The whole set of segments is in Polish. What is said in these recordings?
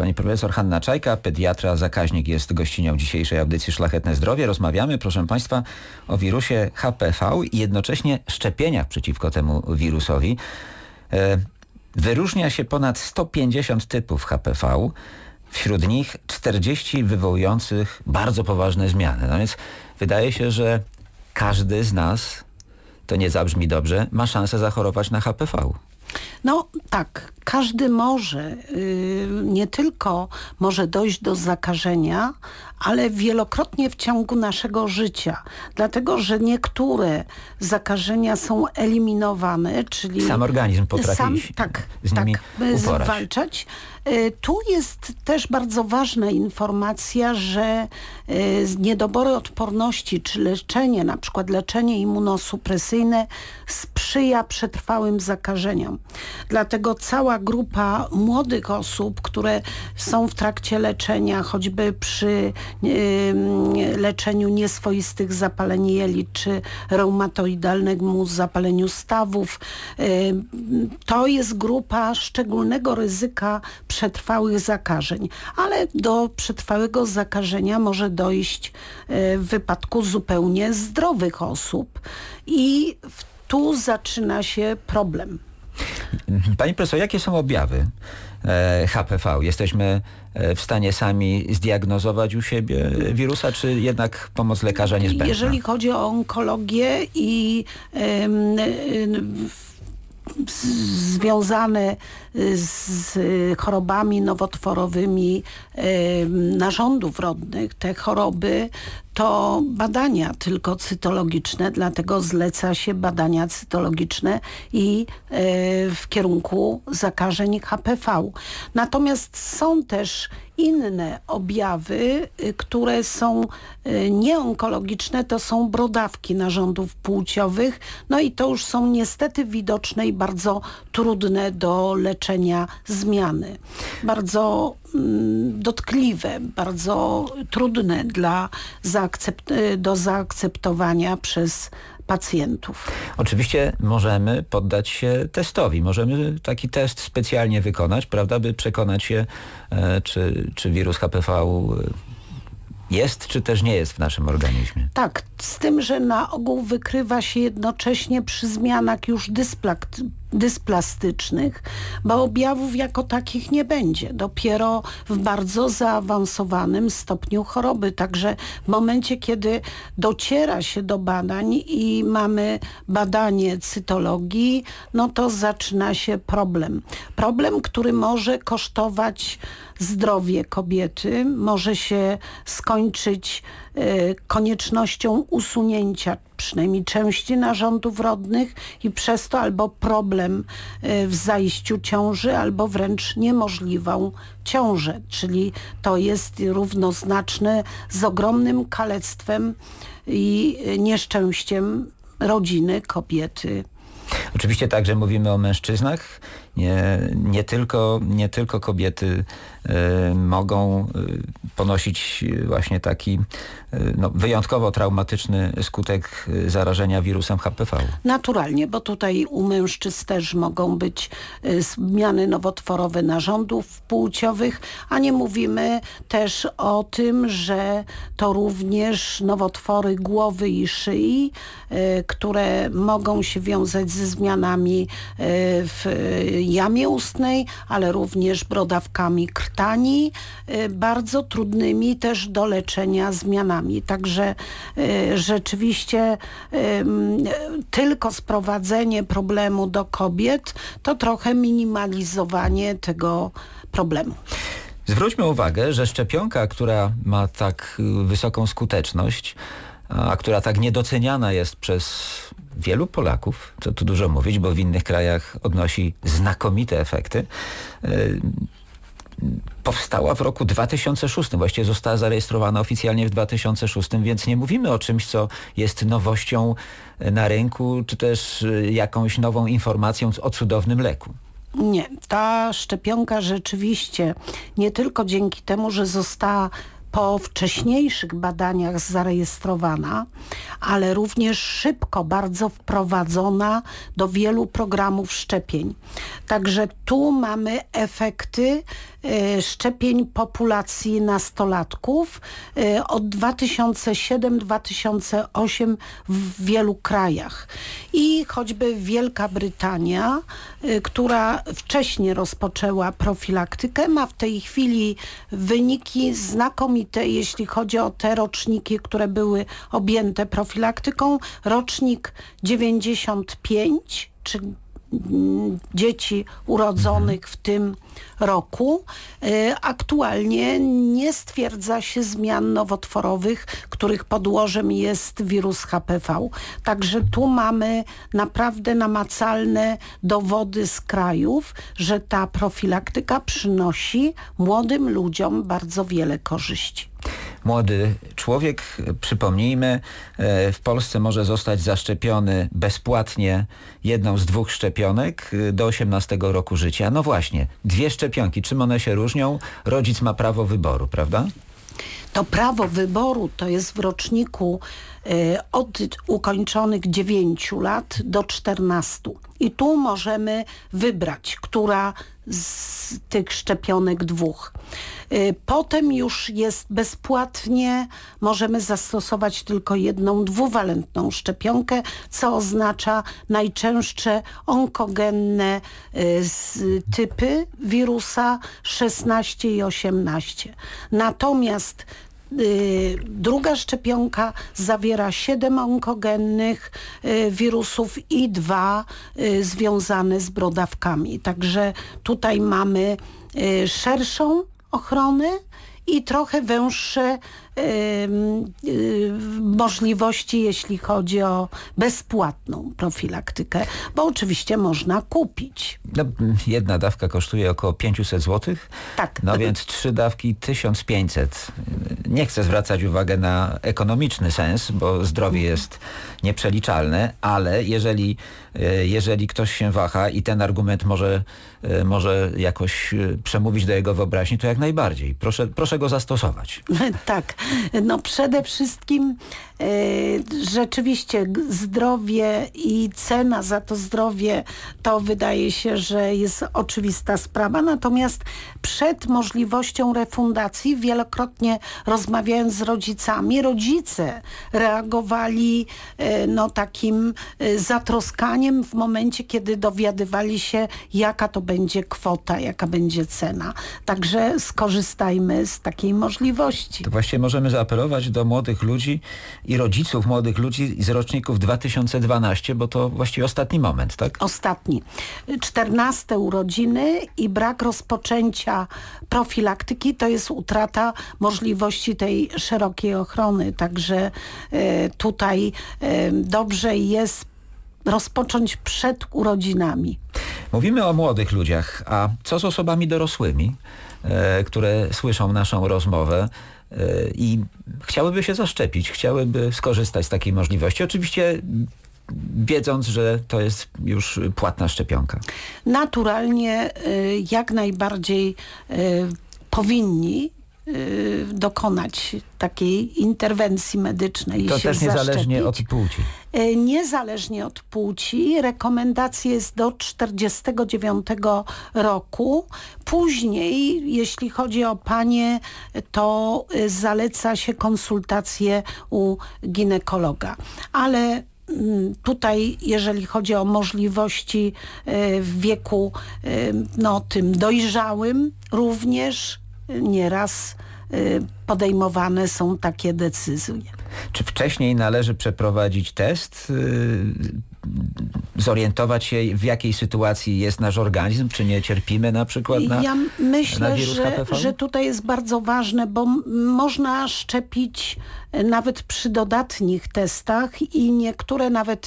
Pani profesor Hanna Czajka, pediatra, zakaźnik, jest gościnią dzisiejszej audycji Szlachetne Zdrowie. Rozmawiamy, proszę Państwa, o wirusie HPV i jednocześnie szczepieniach przeciwko temu wirusowi. Wyróżnia się ponad 150 typów HPV, wśród nich 40 wywołujących bardzo poważne zmiany. No więc wydaje się, że każdy z nas, to nie zabrzmi dobrze, ma szansę zachorować na HPV. No tak, każdy może, nie tylko może dojść do zakażenia, ale wielokrotnie w ciągu naszego życia. Dlatego, że niektóre zakażenia są eliminowane, czyli... Sam organizm potrafi z nimi uporać. Zwalczać. Tu jest też bardzo ważna informacja, że niedobory odporności czy leczenie, na przykład leczenie immunosupresyjne sprzyja przetrwałym zakażeniom. Dlatego cała grupa młodych osób, które są w trakcie leczenia, choćby przy leczeniu nieswoistych zapaleń jelit czy reumatoidalnemu zapaleniu stawów, to jest grupa szczególnego ryzyka przetrwałych zakażeń, ale do przetrwałego zakażenia może dojść w wypadku zupełnie zdrowych osób i tu zaczyna się problem. Pani profesor, jakie są objawy HPV? Jesteśmy w stanie sami zdiagnozować u siebie wirusa, czy jednak pomoc lekarza niezbędna? Jeżeli chodzi o onkologię i związane z chorobami nowotworowymi narządów rodnych, te choroby to badania tylko cytologiczne, dlatego zleca się badania cytologiczne i w kierunku zakażeń HPV. Natomiast są też inne objawy, które są nieonkologiczne, to są brodawki narządów płciowych, no i to już są niestety widoczne i bardzo trudne do leczenia zmiany. Bardzo dotkliwe, bardzo trudne do zaakceptowania przez pacjentów. Oczywiście możemy poddać się testowi. Możemy taki test specjalnie wykonać, prawda, by przekonać się, czy wirus HPV jest, czy też nie jest w naszym organizmie. Tak, z tym, że na ogół wykrywa się jednocześnie przy zmianach już dysplastycznych, bo objawów jako takich nie będzie. Dopiero w bardzo zaawansowanym stopniu choroby. Także w momencie, kiedy dociera się do badań i mamy badanie cytologii, no to zaczyna się problem. Problem, który może kosztować zdrowie kobiety, może się skończyć koniecznością usunięcia przynajmniej części narządów rodnych i przez to albo problem w zajściu ciąży, albo wręcz niemożliwą ciążę. Czyli to jest równoznaczne z ogromnym kalectwem i nieszczęściem rodziny, kobiety. Oczywiście także mówimy o mężczyznach. Nie tylko kobiety mogą ponosić właśnie taki wyjątkowo traumatyczny skutek zarażenia wirusem HPV. Naturalnie, bo tutaj u mężczyzn też mogą być zmiany nowotworowe narządów płciowych, a nie mówimy też o tym, że to również nowotwory głowy i szyi, które mogą się wiązać ze zmianami w jamie ustnej, ale również brodawkami krtani, bardzo trudnymi też do leczenia zmianami. Także rzeczywiście tylko sprowadzenie problemu do kobiet to trochę minimalizowanie tego problemu. Zwróćmy uwagę, że szczepionka, która ma tak wysoką skuteczność, a która tak niedoceniana jest przez wielu Polaków, co tu dużo mówić, bo w innych krajach odnosi znakomite efekty, powstała w roku 2006. Właściwie została zarejestrowana oficjalnie w 2006, więc nie mówimy o czymś, co jest nowością na rynku, czy też jakąś nową informacją o cudownym leku. Nie, ta szczepionka rzeczywiście nie tylko dzięki temu, że została po wcześniejszych badaniach zarejestrowana, ale również szybko bardzo wprowadzona do wielu programów szczepień. Także tu mamy efekty szczepień populacji nastolatków od 2007-2008 w wielu krajach. I choćby Wielka Brytania, która wcześniej rozpoczęła profilaktykę, ma w tej chwili wyniki znakomite, jeśli chodzi o te roczniki, które były objęte profilaktyką. Rocznik 95, czy dzieci urodzonych w tym roku. Aktualnie nie stwierdza się zmian nowotworowych, których podłożem jest wirus HPV. Także tu mamy naprawdę namacalne dowody z krajów, że ta profilaktyka przynosi młodym ludziom bardzo wiele korzyści. Młody człowiek, przypomnijmy, w Polsce może zostać zaszczepiony bezpłatnie jedną z 2 szczepionek do 18 roku życia. No właśnie, 2 szczepionki, czym one się różnią? Rodzic ma prawo wyboru, prawda? To prawo wyboru to jest w roczniku od ukończonych 9 lat do 14. I tu możemy wybrać, która z tych szczepionek 2. Potem już jest bezpłatnie, możemy zastosować tylko jedną dwuwalentną szczepionkę, co oznacza najczęstsze onkogenne typy wirusa 16 i 18. Natomiast druga szczepionka zawiera 7 onkogennych wirusów i 2 związane z brodawkami. Także tutaj mamy szerszą ochronę i trochę węższe możliwości, jeśli chodzi o bezpłatną profilaktykę, bo oczywiście można kupić. No, jedna dawka kosztuje około 500 zł, Tak. No więc 3 dawki 1500. Nie chcę zwracać uwagi na ekonomiczny sens, bo zdrowie jest nieprzeliczalne, ale jeżeli ktoś się waha i ten argument może jakoś przemówić do jego wyobraźni, to jak najbardziej. Proszę go zastosować. Tak, no przede wszystkim rzeczywiście zdrowie i cena za to zdrowie to wydaje się, że jest oczywista sprawa, natomiast przed możliwością refundacji wielokrotnie rozmawiając z rodzicami, rodzice reagowali takim zatroskaniem w momencie, kiedy dowiadywali się, jaka to będzie kwota, jaka będzie cena. Także skorzystajmy z takiej możliwości. To właściwie możemy zaapelować do młodych ludzi i rodziców młodych ludzi z roczników 2012, bo to właściwie ostatni moment, tak? Ostatni. 14 urodziny i brak rozpoczęcia profilaktyki to jest utrata możliwości tej szerokiej ochrony. Także tutaj dobrze jest rozpocząć przed urodzinami. Mówimy o młodych ludziach, a co z osobami dorosłymi, które słyszą naszą rozmowę i chciałyby się zaszczepić, chciałyby skorzystać z takiej możliwości? Oczywiście wiedząc, że to jest już płatna szczepionka. Naturalnie jak najbardziej powinni dokonać takiej interwencji medycznej. To i się też niezależnie zaszczepić. od płci. Niezależnie od płci. Rekomendacja jest do 49 roku. Później, jeśli chodzi o panie, to zaleca się konsultacje u ginekologa. Ale tutaj, jeżeli chodzi o możliwości w wieku tym dojrzałym, również nieraz podejmowane są takie decyzje. Czy wcześniej należy przeprowadzić test, zorientować się, w jakiej sytuacji jest nasz organizm, czy nie cierpimy na przykład na Ja myślę, na wirus HPV? że tutaj jest bardzo ważne, bo można szczepić nawet przy dodatnich testach i niektóre nawet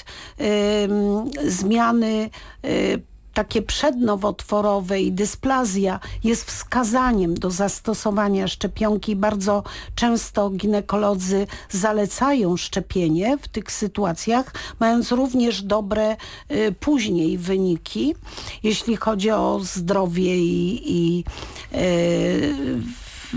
zmiany takie przednowotworowe i dysplazja jest wskazaniem do zastosowania szczepionki. Bardzo często ginekolodzy zalecają szczepienie w tych sytuacjach, mając również dobre później wyniki, jeśli chodzi o zdrowie i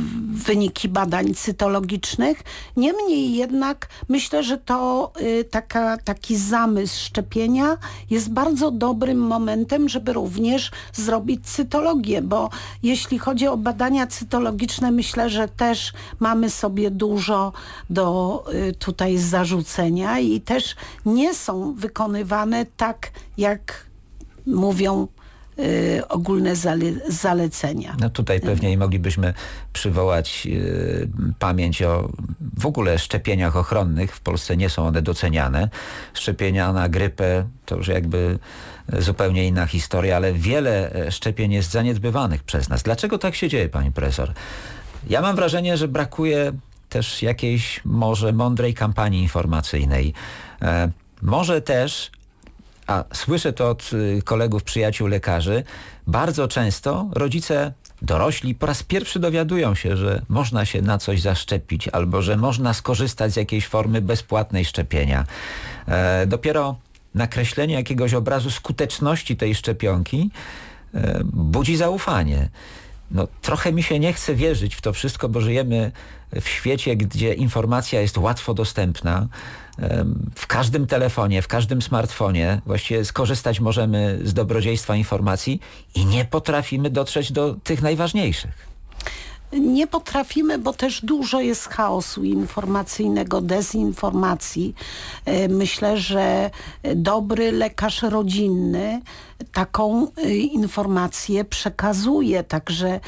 wyniki badań cytologicznych. Niemniej jednak myślę, że to taki zamysł szczepienia jest bardzo dobrym momentem, żeby również zrobić cytologię, bo jeśli chodzi o badania cytologiczne, myślę, że też mamy sobie dużo do tutaj zarzucenia i też nie są wykonywane tak, jak mówią ogólne zalecenia. No tutaj pewnie moglibyśmy przywołać pamięć o w ogóle szczepieniach ochronnych. W Polsce nie są one doceniane. Szczepienia na grypę to już jakby zupełnie inna historia, ale wiele szczepień jest zaniedbywanych przez nas. Dlaczego tak się dzieje, pani profesor? Ja mam wrażenie, że brakuje też jakiejś może mądrej kampanii informacyjnej. Może też, a słyszę to od kolegów, przyjaciół lekarzy, bardzo często rodzice dorośli po raz pierwszy dowiadują się, że można się na coś zaszczepić albo że można skorzystać z jakiejś formy bezpłatnej szczepienia. Dopiero nakreślenie jakiegoś obrazu skuteczności tej szczepionki budzi zaufanie. No, trochę mi się nie chce wierzyć w to wszystko, bo żyjemy w świecie, gdzie informacja jest łatwo dostępna. W każdym telefonie, w każdym smartfonie właściwie skorzystać możemy z dobrodziejstwa informacji i nie potrafimy dotrzeć do tych najważniejszych. Nie potrafimy, bo też dużo jest chaosu informacyjnego, dezinformacji. Myślę, że dobry lekarz rodzinny taką informację przekazuje. Także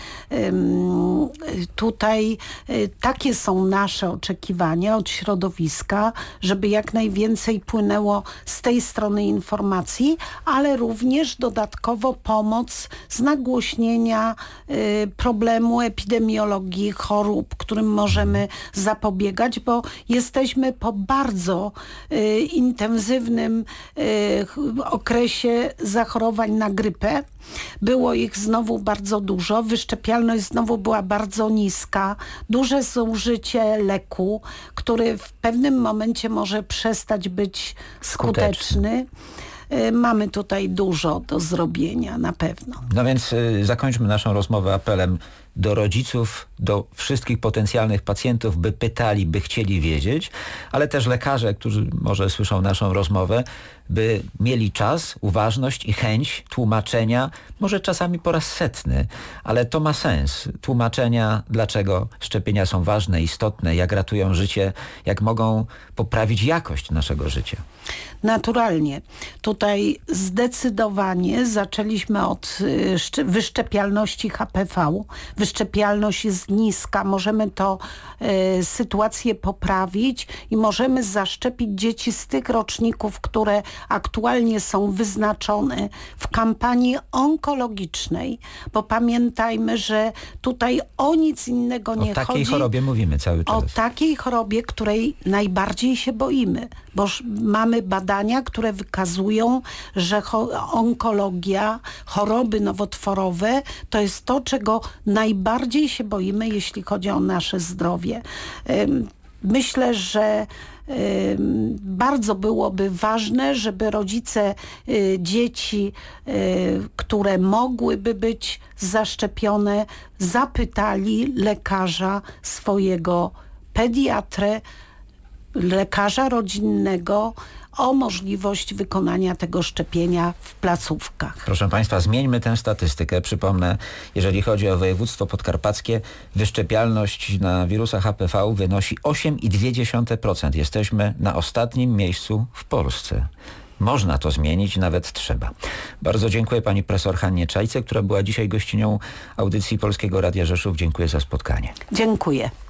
tutaj takie są nasze oczekiwania od środowiska, żeby jak najwięcej płynęło z tej strony informacji, ale również dodatkowo pomoc z nagłośnienia problemu epidemiologii, chorób, którym możemy zapobiegać, bo jesteśmy po bardzo intensywnym okresie zachorowań na grypę. Było ich znowu bardzo dużo, wyszczepialność znowu była bardzo niska, duże zużycie leku, który w pewnym momencie może przestać być skuteczny. Mamy tutaj dużo do zrobienia, na pewno. No więc zakończmy naszą rozmowę apelem do rodziców, do wszystkich potencjalnych pacjentów, by pytali, by chcieli wiedzieć, ale też lekarze, którzy może słyszą naszą rozmowę, by mieli czas, uważność i chęć tłumaczenia, może czasami po raz setny, ale to ma sens. Tłumaczenia, dlaczego szczepienia są ważne, istotne, jak ratują życie, jak mogą poprawić jakość naszego życia. Naturalnie. Tutaj zdecydowanie zaczęliśmy od wyszczepialności HPV. Wyszczepialność jest niska. Możemy to sytuację poprawić i możemy zaszczepić dzieci z tych roczników, które aktualnie są wyznaczone w kampanii onkologicznej, bo pamiętajmy, że tutaj o nic innego nie chodzi. O takiej chorobie mówimy cały czas. O takiej chorobie, której najbardziej się boimy, bo mamy badania, które wykazują, że onkologia, choroby nowotworowe to jest to, czego najbardziej się boimy, jeśli chodzi o nasze zdrowie. Myślę, że bardzo byłoby ważne, żeby rodzice dzieci, które mogłyby być zaszczepione, zapytali lekarza swojego, pediatrę, lekarza rodzinnego o możliwość wykonania tego szczepienia w placówkach. Proszę Państwa, zmieńmy tę statystykę. Przypomnę, jeżeli chodzi o województwo podkarpackie, wyszczepialność na wirusa HPV wynosi 8,2%. Jesteśmy na ostatnim miejscu w Polsce. Można to zmienić, nawet trzeba. Bardzo dziękuję pani profesor Hannie Czajce, która była dzisiaj gościnią audycji Polskiego Radia Rzeszów. Dziękuję za spotkanie. Dziękuję.